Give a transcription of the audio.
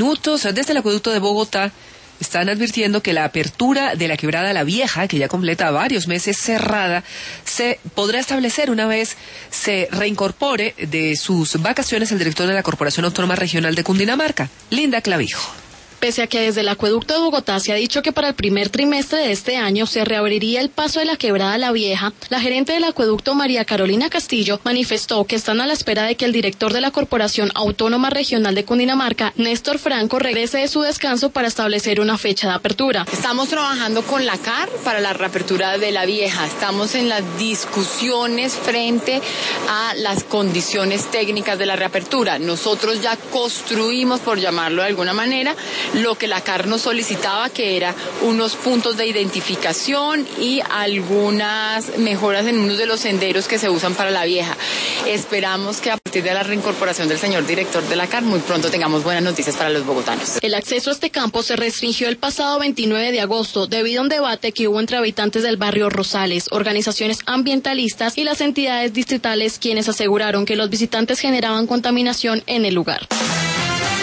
Minutos desde el acueducto de Bogotá están advirtiendo que la apertura de la quebrada La Vieja, que ya completa varios meses cerrada, se podrá establecer una vez se reincorpore de sus vacaciones el director de la Corporación Autónoma Regional de Cundinamarca, Linda Clavijo. Pese a que desde el acueducto de Bogotá se ha dicho que para el primer trimestre de este año se reabriría el paso de la quebrada La Vieja, la gerente del acueducto María Carolina Castillo manifestó que están a la espera de que el director de la Corporación Autónoma Regional de Cundinamarca, Néstor Franco, regrese de su descanso para establecer una fecha de apertura. Estamos trabajando con la CAR para la reapertura de La Vieja. Estamos en las discusiones frente a las condiciones técnicas de la reapertura. Nosotros ya construimos, por llamarlo de alguna manera, lo que la CAR nos solicitaba, que era unos puntos de identificación y algunas mejoras en uno de los senderos que se usan para La Vieja. Esperamos que a partir de la reincorporación del señor director de la CAR muy pronto tengamos buenas noticias para los bogotanos. El acceso a este campo se restringió el pasado 29 de agosto debido a un debate que hubo entre habitantes del barrio Rosales, organizaciones ambientalistas y las entidades distritales, quienes aseguraron que los visitantes generaban contaminación en el lugar.